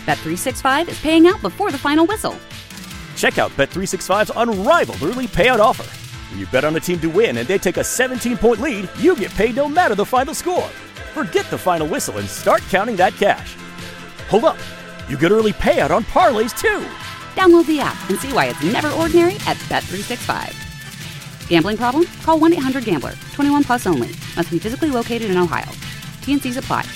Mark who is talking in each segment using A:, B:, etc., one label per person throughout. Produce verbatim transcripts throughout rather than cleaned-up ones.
A: Bet three sixty-five is paying out before the final whistle.
B: Check out Bet three sixty-five's unrivaled early payout offer. When you bet on a team to win and they take a seventeen-point lead, you get paid no matter the final score. Forget the final whistle and start counting that cash. Hold up. You get early payout on parlays, too.
A: Download the app and see why it's never ordinary at Bet three sixty-five. Gambling problem? Call one eight hundred gambler. twenty-one plus only. Must be physically located in Ohio. T N Cs apply.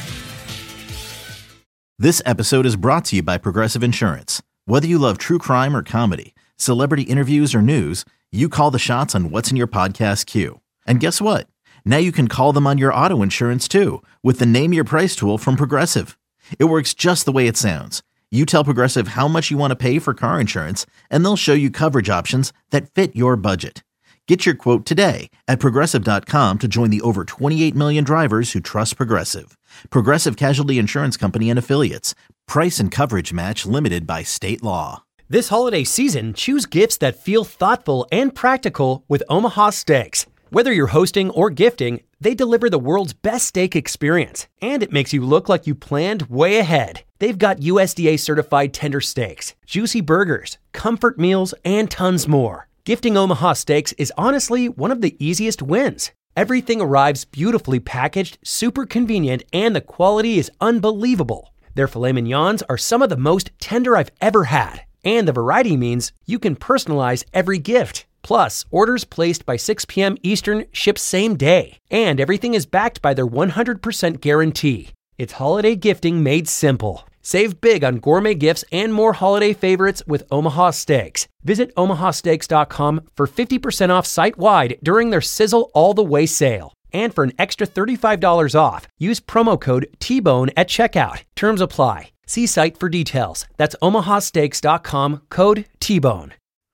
C: This episode is brought to you by Progressive Insurance. Whether you love true crime or comedy, celebrity interviews or news, you call the shots on what's in your podcast queue. And guess what? Now you can call them on your auto insurance too with the Name Your Price tool from Progressive. It works just the way it sounds. You tell Progressive how much you want to pay for car insurance, and they'll show you coverage options that fit your budget. Get your quote today at Progressive dot com to join the over twenty-eight million drivers who trust Progressive. Progressive Casualty Insurance Company and Affiliates. Price and coverage match limited by state law.
D: This holiday season, choose gifts that feel thoughtful and practical with Omaha Steaks. Whether you're hosting or gifting, they deliver the world's best steak experience, and it makes you look like you planned way ahead. They've got U S D A-certified tender steaks, juicy burgers, comfort meals, and tons more. Gifting Omaha Steaks is honestly one of the easiest wins. Everything arrives beautifully packaged, super convenient, and the quality is unbelievable. Their filet mignons are some of the most tender I've ever had, and the variety means you can personalize every gift. Plus, orders placed by six p.m. Eastern ship same day, and everything is backed by their one hundred percent guarantee. It's holiday gifting made simple. Save big on gourmet gifts and more holiday favorites with Omaha Steaks. Visit omaha steaks dot com for fifty percent off site-wide during their Sizzle All the Way sale. And for an extra thirty-five dollars off, use promo code T Bone at checkout. Terms apply. See site for details. That's omaha steaks dot com, code T Bone.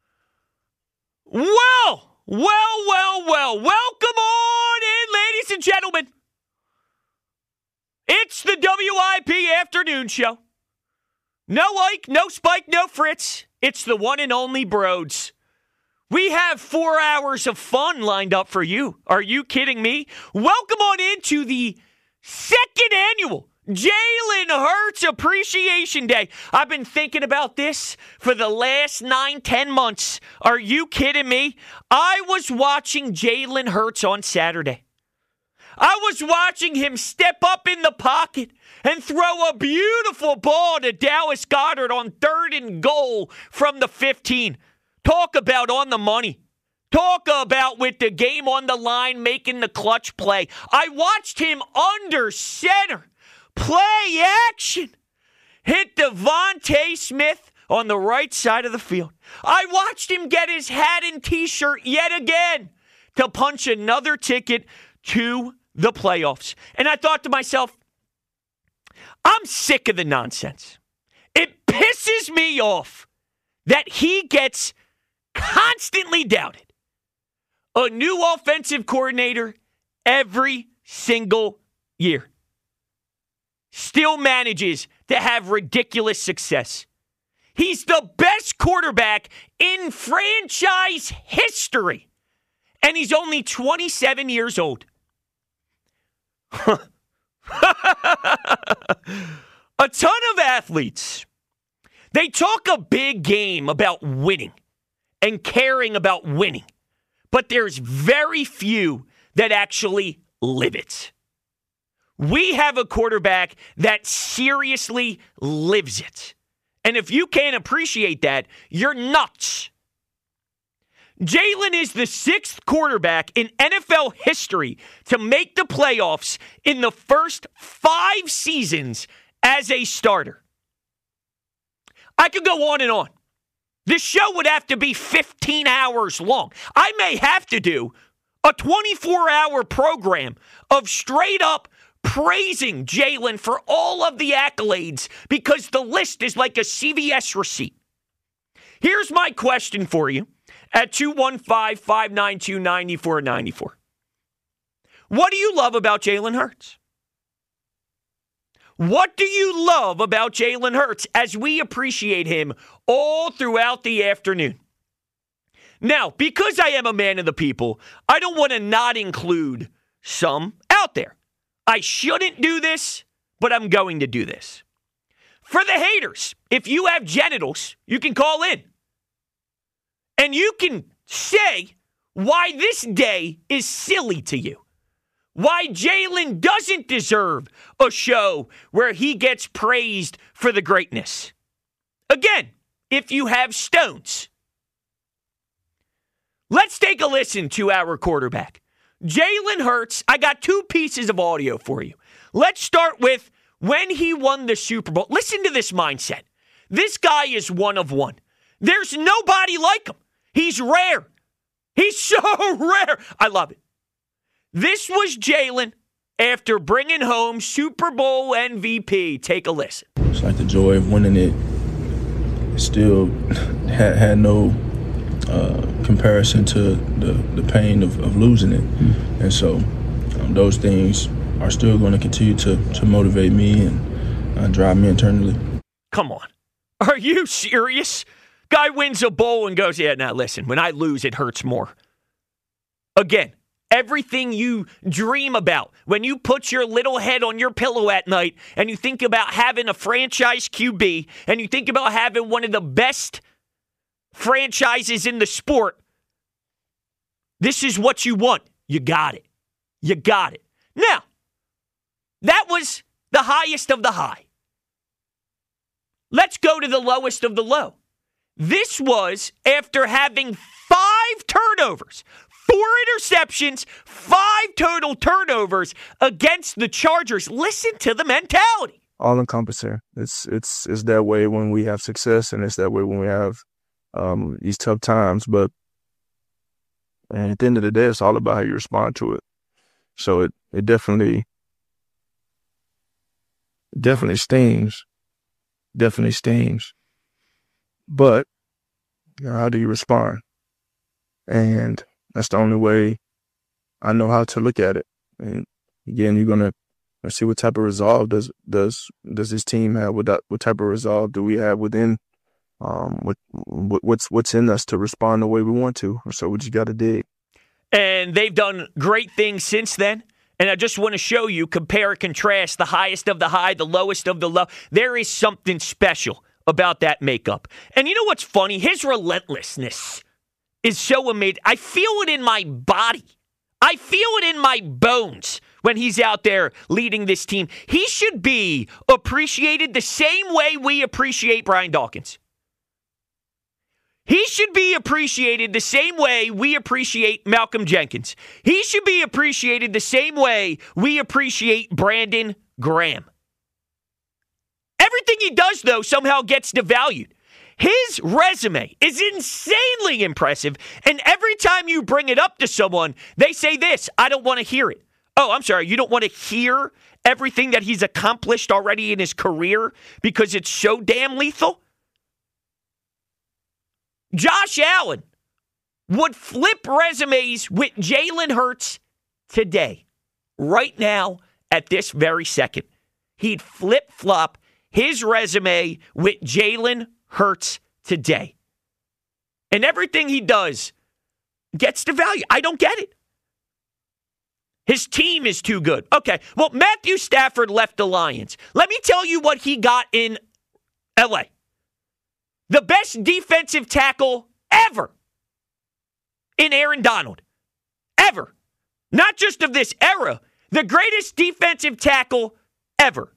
E: Well, well, well, well, welcome on in, ladies and gentlemen. It's the W I P Afternoon Show. No Ike, no Spike, no Fritz. It's the one and only Broads. We have four hours of fun lined up for you. Are you kidding me? Welcome on into the second annual Jalen Hurts Appreciation Day. I've been thinking about this for the last nine, ten months. Are you kidding me? I was watching Jalen Hurts on Saturday. I was watching him step up in the pocket and throw a beautiful ball to Dallas Goedert on third and goal from the fifteen. Talk about on the money. Talk about with the game on the line making the clutch play. I watched him under center. Play action. Hit Devontae Smith on the right side of the field. I watched him get his hat and t-shirt yet again to punch another ticket to the playoffs. And I thought to myself, I'm sick of the nonsense. It pisses me off that he gets constantly doubted. A new offensive coordinator every single year. Still manages to have ridiculous success. He's the best quarterback in franchise history. And he's only twenty-seven years old. A ton of athletes, they talk a big game about winning and caring about winning. But there's very few that actually live it. We have a quarterback that seriously lives it. And if you can't appreciate that, you're nuts. Jalen is the sixth quarterback in N F L history to make the playoffs in the first five seasons as a starter. I could go on and on. This show would have to be fifteen hours long. I may have to do a twenty-four hour program of straight up praising Jalen for all of the accolades because the list is like a C V S receipt. Here's my question for you at two one five, five nine two, nine four nine four. What do you love about Jalen Hurts? What do you love about Jalen Hurts as we appreciate him all throughout the afternoon? Now, because I am a man of the people, I don't want to not include some out there. I shouldn't do this, but I'm going to do this. For the haters, if you have genitals, you can call in. And you can say why this day is silly to you. Why Jalen doesn't deserve a show where he gets praised for the greatness. Again, if you have stones. Let's take a listen to our quarterback. Jalen Hurts, I got two pieces of audio for you. Let's start with when he won the Super Bowl. Listen to this mindset. This guy is one of one. There's nobody like him. He's rare. He's so rare. I love it. This was Jalen after bringing home Super Bowl M V P. Take a listen.
F: It's like the joy of winning it still had, had no uh, comparison to the, the pain of, of losing it. Mm-hmm. And so um, those things are still going to continue to, to motivate me and uh, drive me internally.
E: Come on. Are you serious? Guy wins a bowl and goes, yeah, now listen, when I lose, it hurts more. Again, everything you dream about, when you put your little head on your pillow at night and you think about having a franchise Q B and you think about having one of the best franchises in the sport, this is what you want. You got it. You got it. Now, that was the highest of the high. Let's go to the lowest of the low. This was after having five turnovers, four interceptions, five total turnovers against the Chargers. Listen to the mentality.
G: All-encompassing. It's it's it's that way when we have success, and it's that way when we have um, these tough times. But and at the end of the day, it's all about how you respond to it. So it it definitely definitely stings. Definitely stings. But you know, how do you respond? And that's the only way I know how to look at it. And again, you're gonna see what type of resolve does does does this team have? What what type of resolve do we have within? Um, what, what what's what's in us to respond the way we want to? So we just got to dig.
E: And they've done great things since then. And I just want to show you, compare and contrast the highest of the high, the lowest of the low. There is something special about that makeup. And you know what's funny? His relentlessness is so amazing. I feel it in my body. I feel it in my bones when he's out there leading this team. He should be appreciated the same way we appreciate Brian Dawkins. He should be appreciated the same way we appreciate Malcolm Jenkins. He should be appreciated the same way we appreciate Brandon Graham. Everything he does, though, somehow gets devalued. His resume is insanely impressive, and every time you bring it up to someone, they say this, I don't want to hear it. Oh, I'm sorry, you don't want to hear everything that he's accomplished already in his career because it's so damn lethal? Josh Allen would flip resumes with Jalen Hurts today, right now, at this very second. He'd flip-flop his resume with Jalen Hurts today. And everything he does gets the value. I don't get it. His team is too good. Okay, well, Matthew Stafford left the Lions. Let me tell you what he got in L A. The best defensive tackle ever in Aaron Donald. Ever. Not just of this era. The greatest defensive tackle ever.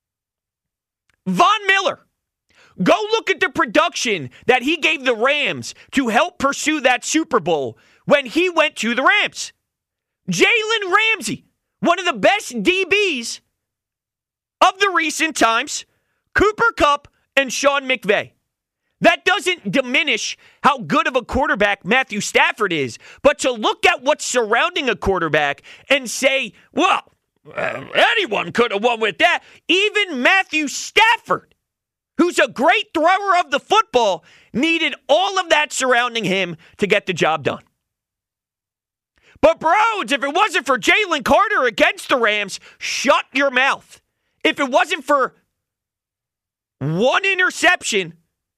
E: Von Miller. Go look at the production that he gave the Rams to help pursue that Super Bowl when he went to the Rams. Jalen Ramsey, one of the best D Bs of the recent times. Cooper Kupp and Sean McVay. That doesn't diminish how good of a quarterback Matthew Stafford is, but to look at what's surrounding a quarterback and say, well, uh, anyone could have won with that. Even Matthew Stafford, who's a great thrower of the football, needed all of that surrounding him to get the job done. But, bros, if it wasn't for Jalen Carter against the Rams, shut your mouth. If it wasn't for one interception,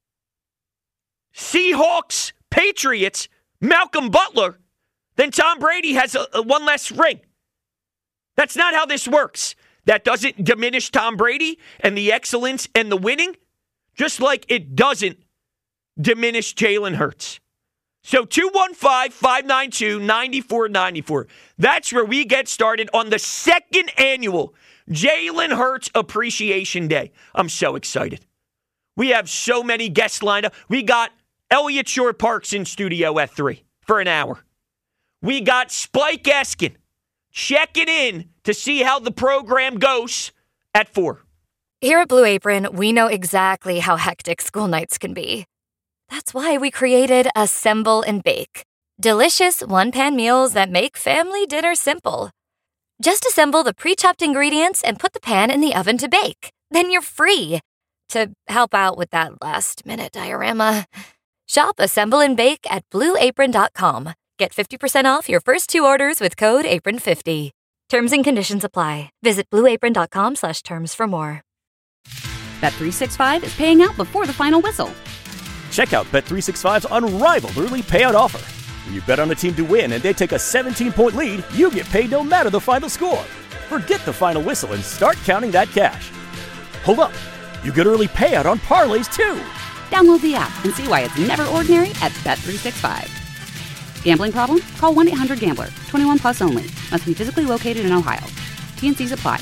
E: Seahawks, Patriots, Malcolm Butler, then Tom Brady has a, a one less ring. That's not how this works. That doesn't diminish Tom Brady and the excellence and the winning, just like it doesn't diminish Jalen Hurts. So two one five, five nine two, nine four nine four. That's where we get started on the second annual Jalen Hurts Appreciation Day. I'm so excited. We have so many guests lined up. We got Elliott Shore-Parks in studio at three for an hour. We got Spike Eskin checking in to see how the program goes at four.
H: Here at Blue Apron, we know exactly how hectic school nights can be. That's why we created Assemble and Bake. Delicious one-pan meals that make family dinner simple. Just assemble the pre-chopped ingredients and put the pan in the oven to bake. Then you're free to help out with that last-minute diorama. Shop Assemble and Bake at blue apron dot com. Get fifty percent off your first two orders with code apron fifty. Terms and conditions apply. Visit blue apron dot com slash terms for more.
A: Bet three sixty-five is paying out before the final whistle.
B: Check out Bet three sixty-five's unrivaled early payout offer. When you bet on a team to win and they take a seventeen-point lead, you get paid no matter the final score. Forget the final whistle and start counting that cash. Hold up. You get early payout on parlays, too.
A: Download the app and see why it's never ordinary at Bet three sixty-five. Gambling problem? Call one eight hundred gambler. twenty-one plus only. Must be physically located in Ohio. T N Cs apply.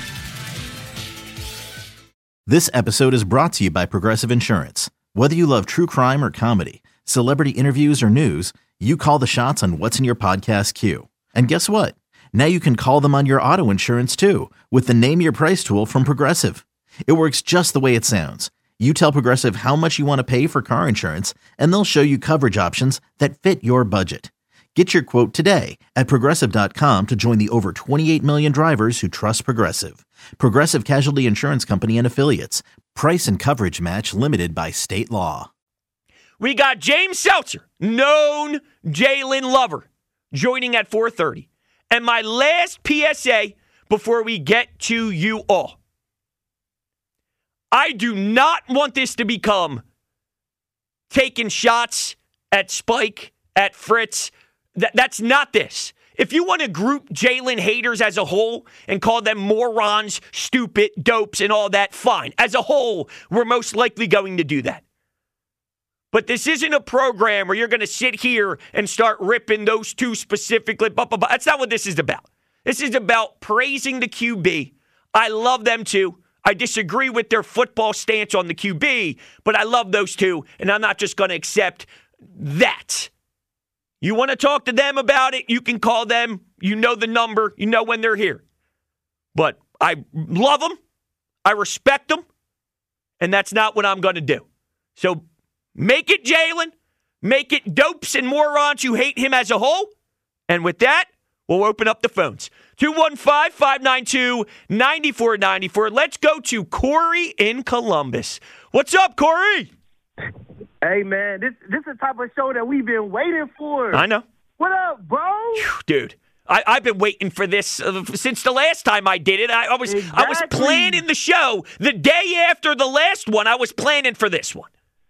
C: This episode is brought to you by Progressive Insurance. Whether you love true crime or comedy, celebrity interviews or news, you call the shots on what's in your podcast queue. And guess what? Now you can call them on your auto insurance too with the Name Your Price tool from Progressive. It works just the way it sounds. You tell Progressive how much you want to pay for car insurance, and they'll show you coverage options that fit your budget. Get your quote today at progressive dot com to join the over twenty-eight million drivers who trust Progressive. Progressive Casualty Insurance Company and Affiliates. Price and coverage match limited by state law.
E: We got James Seltzer, known Jalen lover, joining at four thirty. And my last P S A before we get to you all. I do not want this to become taking shots at Spike, at Fritz. Th- that's not this. If you want to group Jalen haters as a whole and call them morons, stupid, dopes, and all that, fine. As a whole, we're most likely going to do that. But this isn't a program where you're going to sit here and start ripping those two specifically. Blah, blah, blah. That's not what this is about. This is about praising the Q B. I love them too. I disagree with their football stance on the Q B, but I love those two, and I'm not just going to accept that. You want to talk to them about it, you can call them. You know the number. You know when they're here. But I love them. I respect them. And that's not what I'm going to do. So make it Jalen. Make it dopes and morons who hate him as a whole. And with that, we'll open up the phones. two one five, five nine two, nine four nine four. Let's go to Corey in Columbus. What's up, Corey?
I: Hey, man, this this is the type of show that we've been waiting for.
E: I know.
I: What up, bro?
E: Dude, I, I've been waiting for this uh, since the last time I did it. I, I was
I: exactly.
E: I was planning the show the day after the last one. I was planning for this one.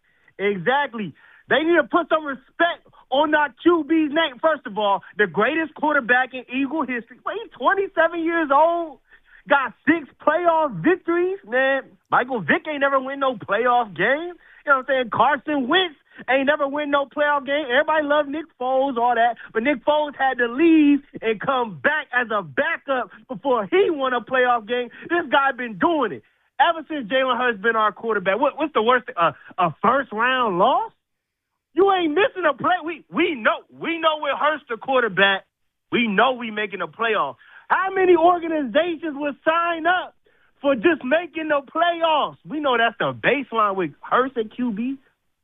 I: Exactly. They need to put some respect on our Q B's name. First of all, the greatest quarterback in Eagle history. Wait, he's twenty-seven years old, got six playoff victories. Man, Michael Vick ain't never win no playoff game. You know what I'm saying? Carson Wentz ain't never win no playoff game. Everybody loved Nick Foles, all that. But Nick Foles had to leave and come back as a backup before he won a playoff game. This guy been doing it. Ever since Jalen Hurts been our quarterback. What, what's the worst? Uh, a first-round loss? You ain't missing a play. We we know we know with Hurts the quarterback, we know we making a playoff. How many organizations would sign up for just making the playoffs? We know that's the baseline with Hurts and Q B.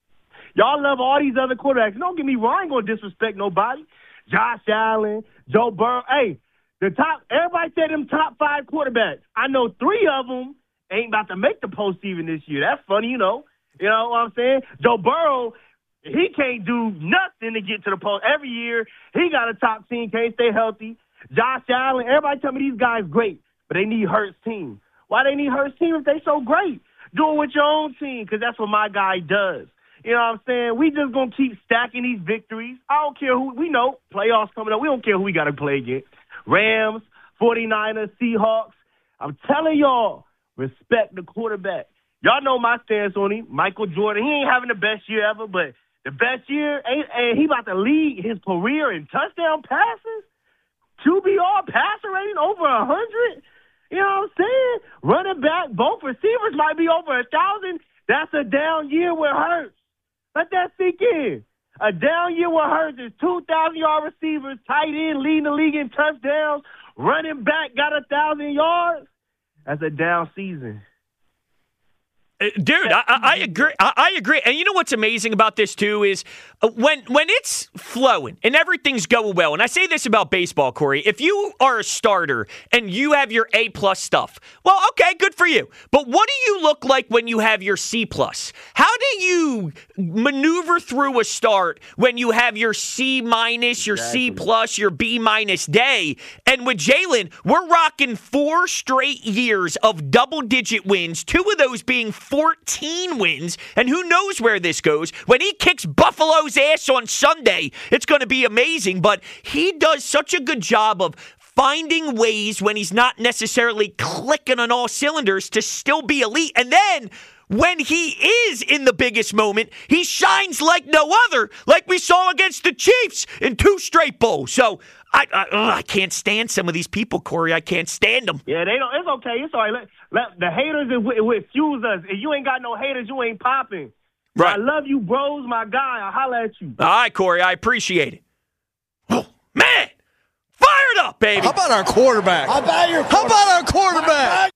I: Y'all love all these other quarterbacks. Don't get me wrong, I ain't gonna disrespect nobody. Josh Allen, Joe Burrow. Hey, the top. Everybody said them top five quarterbacks. I know three of them ain't about to make the postseason this year. That's funny, you know. You know what I'm saying? Joe Burrow, he can't do nothing to get to the post. Every year, he got a top team, can't stay healthy. Josh Allen, everybody tell me these guys great, but they need Hurts' team. Why they need Hurts' team if they so great? Do it with your own team, because that's what my guy does. You know what I'm saying? We just going to keep stacking these victories. I don't care who. We know playoffs coming up. We don't care who we got to play against. Rams, forty-niners, Seahawks. I'm telling y'all, respect the quarterback. Y'all know my stance on him. Michael Jordan, he ain't having the best year ever, but the best year, ain't, and he about to lead his career in touchdown passes. Q B R passer rating over one hundred. You know what I'm saying? Running back, both receivers might be over one thousand. That's a down year with Hurts. Let that sink in. A down year with Hurts is two thousand-yard receivers, tight end, leading the league in touchdowns. Running back got one thousand yards. That's a down season.
E: Dude, I, I agree. I, I agree. And you know what's amazing about this, too, is when when it's flowing and everything's going well, and I say this about baseball, Corey, if you are a starter and you have your A-plus stuff, well, okay, good for you. But what do you look like when you have your C-plus? How do you maneuver through a start when you have your C-minus, your exactly. C-plus, your B-minus day? And with Jalen, we're rocking four straight years of double-digit wins, two of those being fourteen wins, and who knows where this goes. When he kicks Buffalo's ass on Sunday, it's going to be amazing, but he does such a good job of finding ways when he's not necessarily clicking on all cylinders to still be elite, and then when he is in the biggest moment, he shines like no other, like we saw against the Chiefs in two straight bowls. So I I, ugh, I can't stand some of these people, Corey. I can't stand them.
I: Yeah, they don't. It's okay. It's all right. Let, let, the haters will, will excuse us. If you ain't got no haters, you ain't popping.
E: Right.
I: I love you, bros, my guy. I'll holler at you.
E: All right, Corey. I appreciate it. Oh, man. Fired up, baby.
J: How about our quarterback? How about your quarterback? How about our quarterback?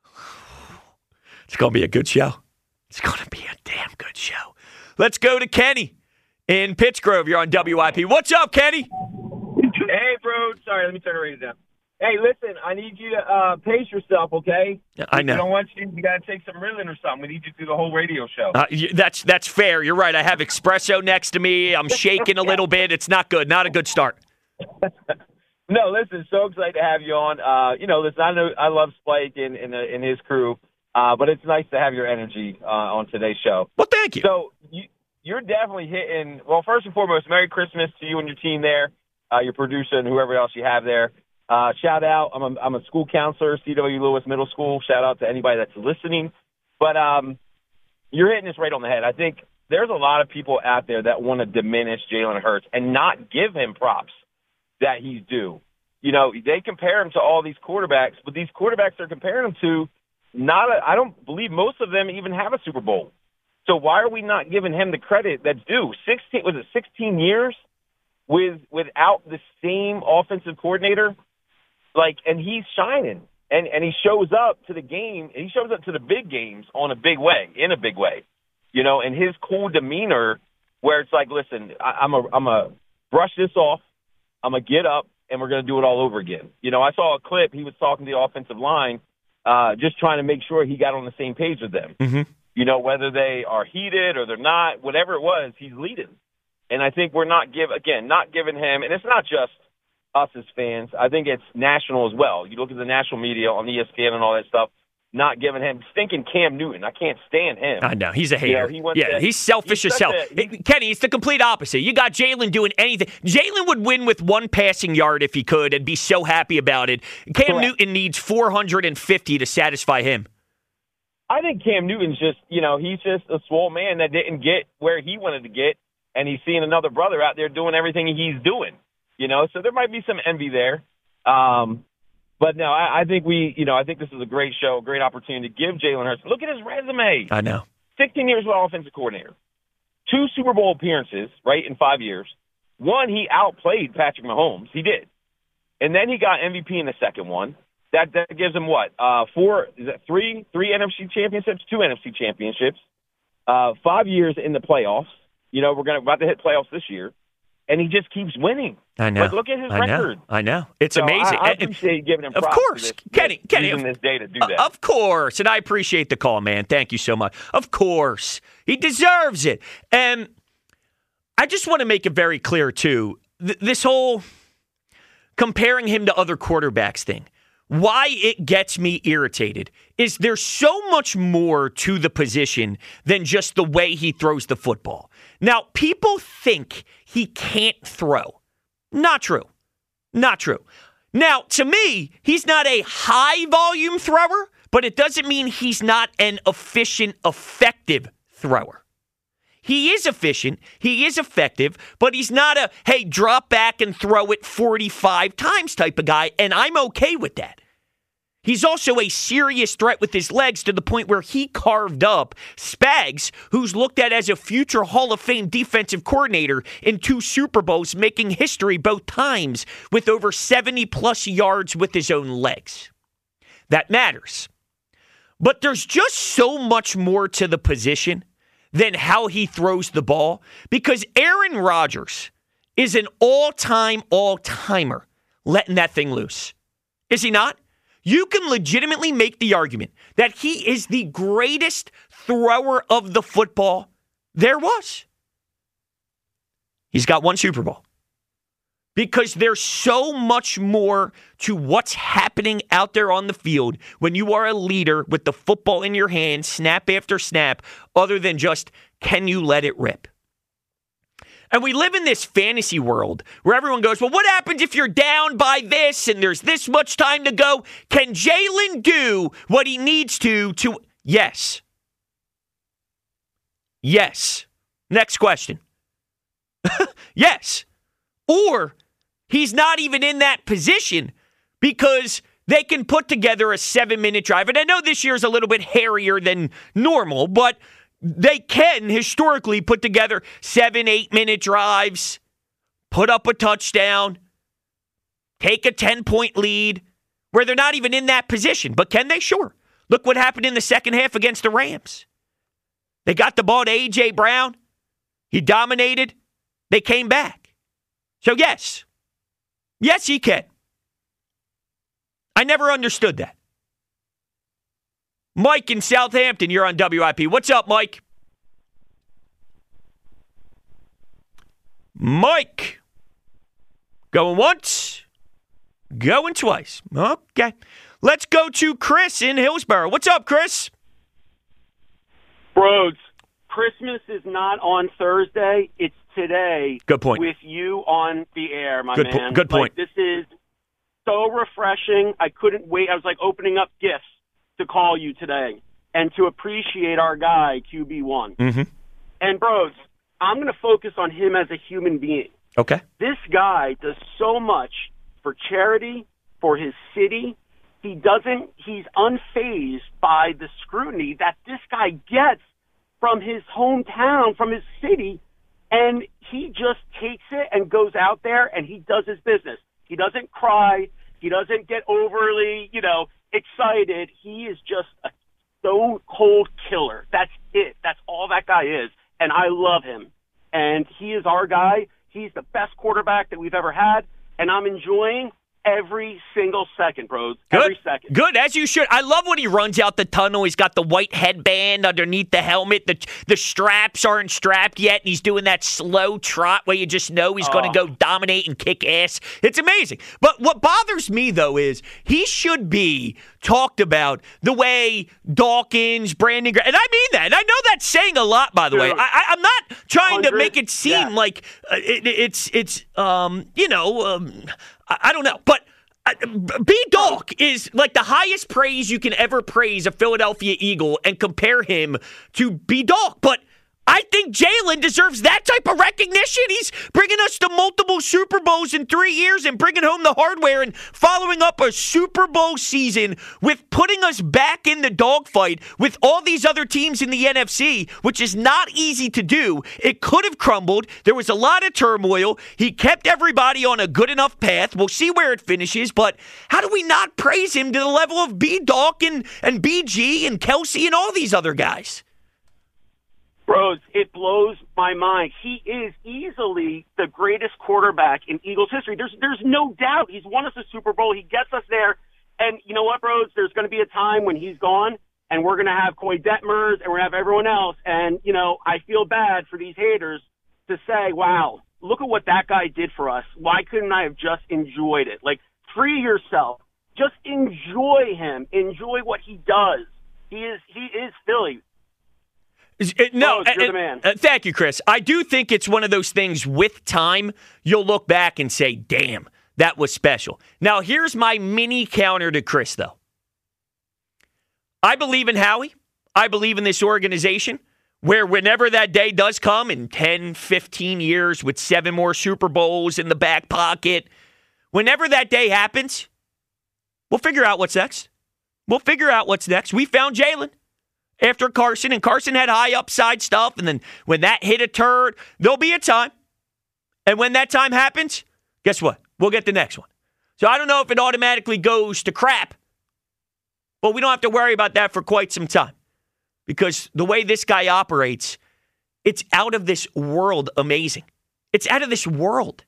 E: It's going to be a good show. It's going to be a damn good show. Let's go to Kenny in Pittsgrove. You're on W I P. What's up, Kenny?
K: Hey, bro. Sorry, let me turn the radio down. Hey, listen, I need you to uh, pace yourself, okay?
E: I know.
K: I don't want you. You got to take some Ritalin or something. We need you to do the whole radio show.
E: Uh, that's that's fair. You're right. I have espresso next to me. I'm shaking a little bit. It's not good. Not a good start.
K: No, listen. So excited to have you on. Uh, you know, listen. I know I love Spike and and, uh, and his crew, uh, but it's nice to have your energy uh, on today's show.
E: Well, thank you.
K: So you, you're definitely hitting. Well, first and foremost, Merry Christmas to you and your team there, uh, your producer and whoever else you have there. Uh, shout out. I'm a, I'm a school counselor, C W Lewis Middle School. Shout out to anybody that's listening. But um, you're hitting this right on the head. I think there's a lot of people out there that want to diminish Jalen Hurts and not give him props that he's due. You know, they compare him to all these quarterbacks, but these quarterbacks they're comparing him to, not a, I don't believe most of them even have a Super Bowl. So why are we not giving him the credit that's due? Sixteen was it sixteen years with without the same offensive coordinator? Like, and he's shining, and, and he shows up to the game, and he shows up to the big games on a big way, in a big way, you know, and his cool demeanor where it's like, listen, I, I'm a, I'm a brush this off, I'm going to get up, and we're going to do it all over again. You know, I saw a clip, he was talking to the offensive line, uh, just trying to make sure he got on the same page with them.
E: Mm-hmm.
K: You know, whether they are heated or they're not, whatever it was, he's leading. And I think we're not give again, not giving him, and it's not just us as fans. I think it's national as well. You look at the national media on E S P N and all that stuff, not giving him, stinking Cam Newton. I can't stand him.
E: I know. He's a hater.
K: You know, he
E: yeah,
K: to,
E: he's selfish
K: he's
E: as hell.
K: A, he,
E: Kenny, it's the complete opposite. You got Jalen doing anything. Jalen would win with one passing yard if he could and be so happy about it. Cam
K: correct.
E: Newton needs four hundred fifty to satisfy him.
K: I think Cam Newton's just, you know, he's just a swole man that didn't get where he wanted to get, and he's seeing another brother out there doing everything he's doing. You know, so there might be some envy there. Um, but no, I, I think we, you know, I think this is a great show, a great opportunity to give Jalen Hurts. Look at his resume.
E: I know.
K: sixteen years with offensive coordinator. Two Super Bowl appearances, right, in five years. One, he outplayed Patrick Mahomes. He did. And then he got M V P in the second one. That that gives him what? Uh, four, is that three, three N F C championships, two N F C championships, uh, five years in the playoffs. You know, we're gonna about to hit playoffs this year. And he just keeps winning.
E: I know.
K: Like, look at his
E: I
K: record.
E: know. I know. It's
K: so
E: amazing.
K: I, I appreciate giving him props.
E: Of course,
K: for this,
E: Kenny. Kenny,
K: using
E: of,
K: this day to do that.
E: Of course, and I appreciate the call, man. Thank you so much. Of course, he deserves it. And I just want to make it very clear too. Th- this whole comparing him to other quarterbacks thing. Why it gets me irritated is there's so much more to the position than just the way he throws the football. Now, people think he can't throw. Not true. Not true. Now, to me, he's not a high-volume thrower, but it doesn't mean he's not an efficient, effective thrower. He is efficient, he is effective, but he's not a, hey, drop back and throw it forty-five times type of guy, and I'm okay with that. He's also a serious threat with his legs to the point where he carved up Spags, who's looked at as a future Hall of Fame defensive coordinator in two Super Bowls, making history both times with over seventy-plus yards with his own legs. That matters. But there's just so much more to the position than how he throws the ball, because Aaron Rodgers is an all-time, all-timer letting that thing loose. Is he not? You can legitimately make the argument that he is the greatest thrower of the football there was. He's got one Super Bowl. Because there's so much more to what's happening out there on the field when you are a leader with the football in your hand, snap after snap, other than just, can you let it rip? And we live in this fantasy world where everyone goes, well, what happens if you're down by this and there's this much time to go? Can Jalen do what he needs to to... Yes. Yes. Next question. Yes. Or he's not even in that position because they can put together a seven-minute drive. And I know this year is a little bit hairier than normal, but they can historically put together seven, eight-minute drives, put up a touchdown, take a ten-point lead, where they're not even in that position. But can they? Sure. Look what happened in the second half against the Rams. They got the ball to A J. Brown. He dominated. They came back. So yes. Yes, he can. I never understood that. Mike in Southampton, you're on W I P. What's up, Mike? Mike. Going once. Going twice. Okay. Let's go to Chris in Hillsborough. What's up, Chris?
L: Broads, Christmas is not on Thursday. It's today.
E: Good point.
L: With you on the air, my
E: good
L: man.
E: Po- good point.
L: Like, this is so refreshing. I couldn't wait. I was like opening up gifts to call you today and to appreciate our guy, Q B one.
E: Mm-hmm.
L: And, bros, I'm going to focus on him as a human being.
E: Okay.
L: This guy does so much for charity, for his city. He doesn't, he's unfazed by the scrutiny that this guy gets from his hometown, from his city, and he just takes it and goes out there and he does his business. He doesn't cry. He doesn't get overly, you know, excited. He is just a stone cold killer. That's it. That's all that guy is. And I love him. And he is our guy. He's the best quarterback that we've ever had. And I'm enjoying every single second, bros.
E: Good.
L: Every second.
E: Good, as you should. I love when he runs out the tunnel. He's got the white headband underneath the helmet. The the straps aren't strapped yet, and he's doing that slow trot where you just know he's oh. going to go dominate and kick ass. It's amazing. But what bothers me, though, is he should be talked about the way Dawkins, Brandon, Gra- and I mean that. And I know that's saying a lot, by the Dude. way. I, I, I'm not trying to make it seem yeah. like uh, it, it's, it's um, you know, um, I, I don't know. But B-Dawk is like the highest praise you can ever praise a Philadelphia Eagle and compare him to B-Dawk. But I think Jalen deserves that type of recognition. He's bringing us to multiple Super Bowls in three years and bringing home the hardware and following up a Super Bowl season with putting us back in the dogfight with all these other teams in the N F C, which is not easy to do. It could have crumbled. There was a lot of turmoil. He kept everybody on a good enough path. We'll see where it finishes, but how do we not praise him to the level of B-Dawk and, and B G and Kelsey and all these other guys?
L: Bros, it blows my mind. He is easily the greatest quarterback in Eagles history. There's there's no doubt. He's won us a Super Bowl. He gets us there. And you know what, bros? There's going to be a time when he's gone, and we're going to have Koy Detmers, and we're going to have everyone else. And, you know, I feel bad for these haters to say, wow, look at what that guy did for us. Why couldn't I have just enjoyed it? Like, free yourself. Just enjoy him. Enjoy what he does. He is he is Philly.
E: No,
L: oh, you're the man.
E: Uh, thank you, Chris. I do think it's one of those things with time, you'll look back and say, damn, that was special. Now, here's my mini counter to Chris, though. I believe in Howie. I believe in this organization where whenever that day does come in ten, fifteen years with seven more Super Bowls in the back pocket, whenever that day happens, we'll figure out what's next. We'll figure out what's next. We found Jalen after Carson, and Carson had high upside stuff, and then when that hit a turd, there'll be a time. And when that time happens, guess what? We'll get the next one. So I don't know if it automatically goes to crap, but we don't have to worry about that for quite some time. Because the way this guy operates, it's out of this world amazing. It's out of this world.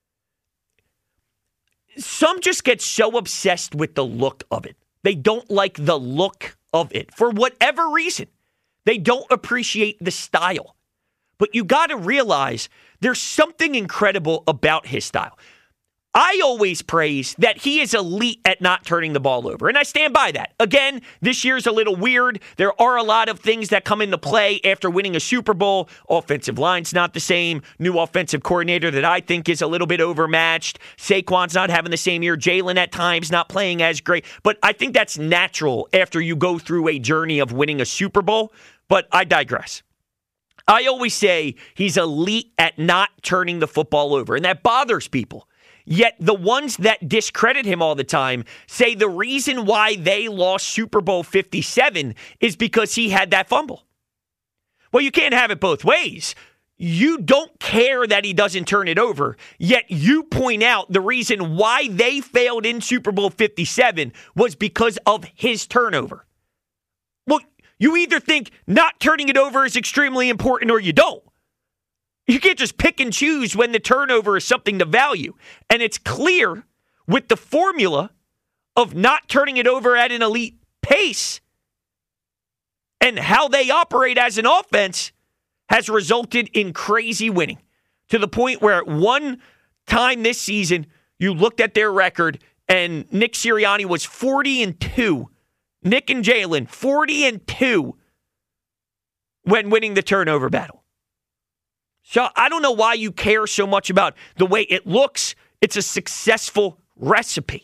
E: Some just get so obsessed with the look of it. They don't like the look of it for whatever reason. They don't appreciate the style. But you got to realize there's something incredible about his style. I always praise that he is elite at not turning the ball over, and I stand by that. Again, this year's a little weird. There are a lot of things that come into play after winning a Super Bowl. Offensive line's not the same. New offensive coordinator that I think is a little bit overmatched. Saquon's not having the same year. Jalen at times not playing as great. But I think that's natural after you go through a journey of winning a Super Bowl. But I digress. I always say he's elite at not turning the football over, and that bothers people. Yet the ones that discredit him all the time say the reason why they lost Super Bowl fifty-seven is because he had that fumble. Well, you can't have it both ways. You don't care that he doesn't turn it over, yet you point out the reason why they failed in Super Bowl fifty-seven was because of his turnover. Well, you either think not turning it over is extremely important or you don't. You can't just pick and choose when the turnover is something to value. And it's clear with the formula of not turning it over at an elite pace and how they operate as an offense has resulted in crazy winning. To the point where at one time this season, you looked at their record and Nick Sirianni was forty and two. Nick and Jalen, forty and two when winning the turnover battle. So I don't know why you care so much about the way it looks. It's a successful recipe.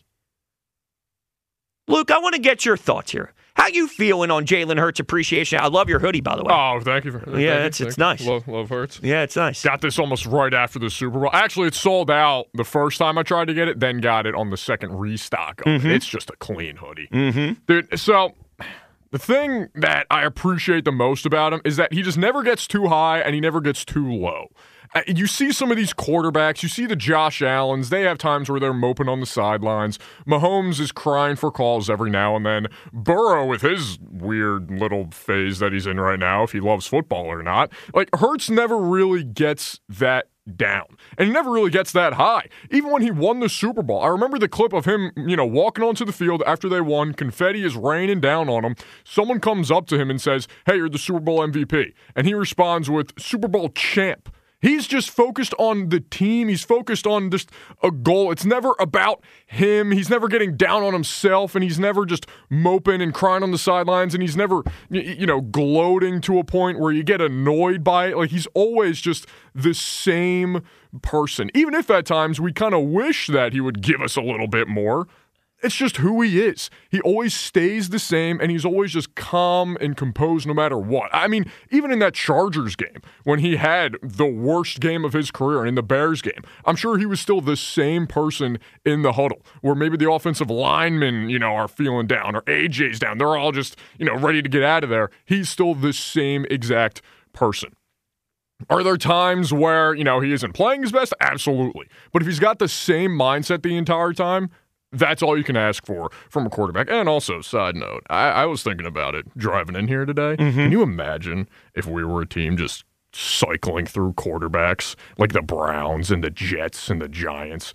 E: Luke, I want to get your thoughts here. How you feeling on Jalen Hurts appreciation? I love your hoodie, by the way.
M: Oh, thank you. For,
E: yeah,
M: thank
E: it's
M: you,
E: it's nice.
M: You. Love, love Hurts.
E: Yeah, it's nice.
M: Got this almost right after the Super Bowl. Actually, it sold out the first time I tried to get it, then got it on the second restock. Of
E: Mm-hmm.
M: it. It's just a clean hoodie.
E: Mm-hmm.
M: Dude, so the thing that I appreciate the most about him is that he just never gets too high and he never gets too low. Uh, you see some of these quarterbacks, you see the Josh Allens, they have times where they're moping on the sidelines. Mahomes is crying for calls every now and then. Burrow with his weird little phase that he's in right now, if he loves football or not. Like, Hurts never really gets that down. And he never really gets that high. Even when he won the Super Bowl, I remember the clip of him, you know, walking onto the field after they won. Confetti is raining down on him. Someone comes up to him and says, "Hey, you're the Super Bowl M V P." And he responds with, "Super Bowl champ." He's just focused on the team. He's focused on just a goal. It's never about him. He's never getting down on himself, and he's never just moping and crying on the sidelines, and he's never, you know, gloating to a point where you get annoyed by it. Like, he's always just the same person. Even if at times we kind of wish that he would give us a little bit more. It's just who he is. He always stays the same, and he's always just calm and composed no matter what. I mean, even in that Chargers game, when he had the worst game of his career, and in the Bears game, I'm sure he was still the same person in the huddle, where maybe the offensive linemen, you know, are feeling down, or A J's down. They're all just, you know, ready to get out of there. He's still the same exact person. Are there times where, you know, he isn't playing his best? Absolutely. But if he's got the same mindset the entire time, that's all you can ask for from a quarterback. And also, side note, I, I was thinking about it driving in here today. Mm-hmm. Can you imagine if we were a team just cycling through quarterbacks like the Browns and the Jets and the Giants?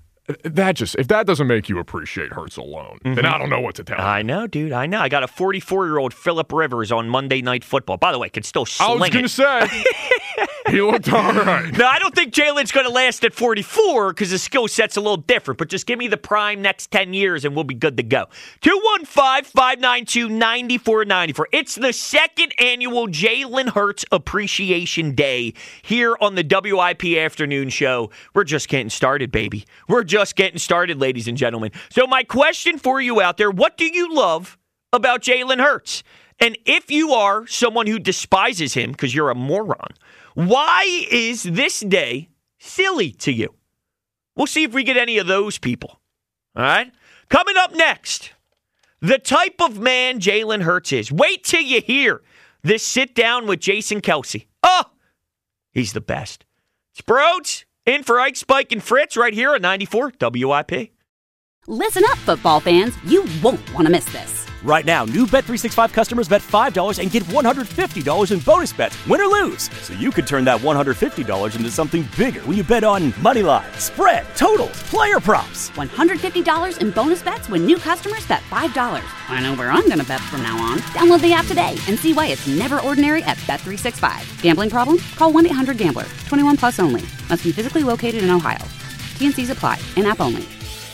M: That just, if that doesn't make you appreciate Hurts alone, mm-hmm. then I don't know what to tell you.
E: I know, dude. I know. I got a forty-four-year-old Phillip Rivers on Monday Night Football. By the way, could still sling
M: I was going to say. He looked all right.
E: No, I don't think Jalen's going to last at forty-four because his skill set's a little different, but just give me the prime next ten years and we'll be good to go. two one five, five nine two, nine four nine four. It's the second annual Jalen Hurts Appreciation Day here on the W I P Afternoon Show. We're just getting started, baby. We're just getting started, ladies and gentlemen. So my question for you out there, what do you love about Jalen Hurts? And if you are someone who despises him because you're a moron, why is this day silly to you? We'll see if we get any of those people. All right? Coming up next, the type of man Jalen Hurts is. Wait till you hear this sit down with Jason Kelce. Oh, he's the best. It's Broads in for Ike, Spike, and Fritz right here on ninety-four W I P.
A: Listen up, football fans. You won't want to miss this.
B: Right now, new Bet three sixty-five customers bet five dollars and get one hundred fifty dollars in bonus bets, win or lose. So you could turn that one hundred fifty dollars into something bigger when you bet on money line, spread, totals, player props.
A: one hundred fifty dollars in bonus bets when new customers bet five dollars. I know where I'm going to bet from now on. Download the app today and see why it's never ordinary at Bet three sixty-five. Gambling problem? Call one eight hundred gambler. twenty-one plus only. Must be physically located in Ohio. T N Cs apply. In-app only.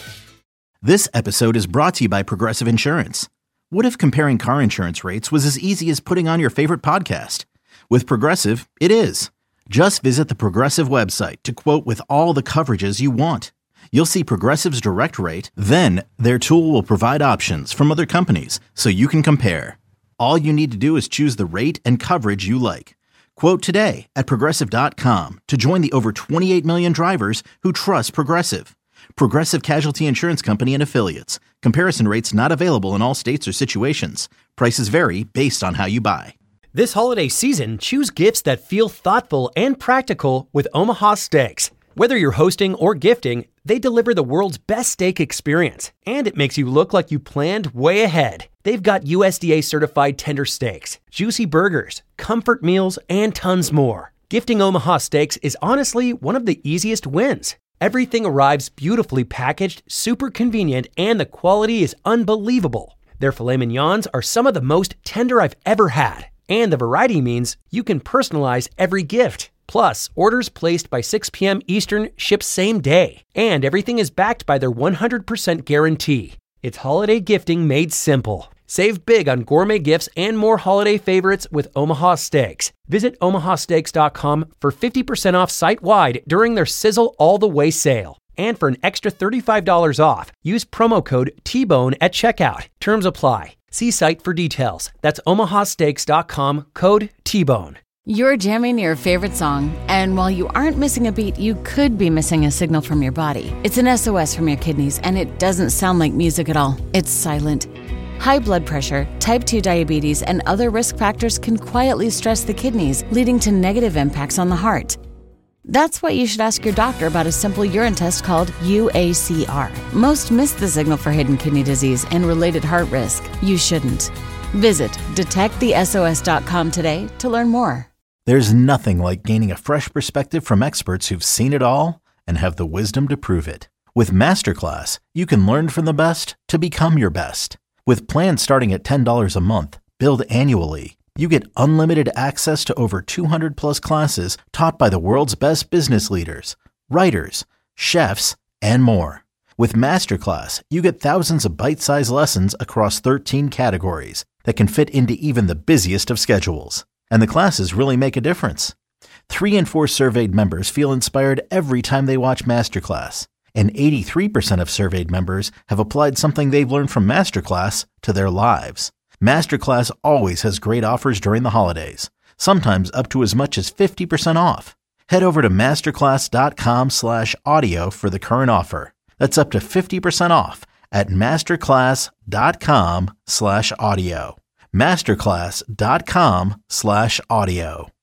C: This episode is brought to you by Progressive Insurance. What if comparing car insurance rates was as easy as putting on your favorite podcast? With Progressive, it is. Just visit the Progressive website to quote with all the coverages you want. You'll see Progressive's direct rate, then their tool will provide options from other companies so you can compare. All you need to do is choose the rate and coverage you like. Quote today at Progressive dot com to join the over twenty-eight million drivers who trust Progressive. Progressive Casualty Insurance Company and Affiliates. Comparison rates not available in all states or situations. Prices vary based on how you buy.
D: This holiday season, choose gifts that feel thoughtful and practical with Omaha Steaks. Whether you're hosting or gifting, they deliver the world's best steak experience, and it makes you look like you planned way ahead. They've got U S D A-certified tender steaks, juicy burgers, comfort meals, and tons more. Gifting Omaha Steaks is honestly one of the easiest wins. Everything arrives beautifully packaged, super convenient, and the quality is unbelievable. Their filet mignons are some of the most tender I've ever had, and the variety means you can personalize every gift. Plus, orders placed by six p.m. Eastern ship same day, and everything is backed by their one hundred percent guarantee. It's holiday gifting made simple. Save big on gourmet gifts and more holiday favorites with Omaha Steaks. Visit omaha steaks dot com for fifty percent off site-wide during their Sizzle All the Way sale. And for an extra thirty-five dollars off, use promo code T Bone at checkout. Terms apply. See site for details. That's omaha steaks dot com, code T Bone.
N: You're jamming your favorite song, and while you aren't missing a beat, you could be missing a signal from your body. It's an S O S from your kidneys, and it doesn't sound like music at all. It's silent. High blood pressure, type two diabetes, and other risk factors can quietly stress the kidneys, leading to negative impacts on the heart. That's why you should ask your doctor about a simple urine test called U A C R. Most miss the signal for hidden kidney disease and related heart risk. You shouldn't. Visit detect the S O S dot com today to learn more.
C: There's nothing like gaining a fresh perspective from experts who've seen it all and have the wisdom to prove it. With Masterclass, you can learn from the best to become your best. With plans starting at ten dollars a month, billed annually, you get unlimited access to over two hundred plus classes taught by the world's best business leaders, writers, chefs, and more. With Masterclass, you get thousands of bite-sized lessons across thirteen categories that can fit into even the busiest of schedules. And the classes really make a difference. Three in four surveyed members feel inspired every time they watch Masterclass. And eighty-three percent of surveyed members have applied something they've learned from Masterclass to their lives. Masterclass always has great offers during the holidays, sometimes up to as much as fifty percent off. Head over to masterclass dot com slash audio for the current offer. That's up to fifty percent off at masterclass dot com slash audio. masterclass dot com slash audio.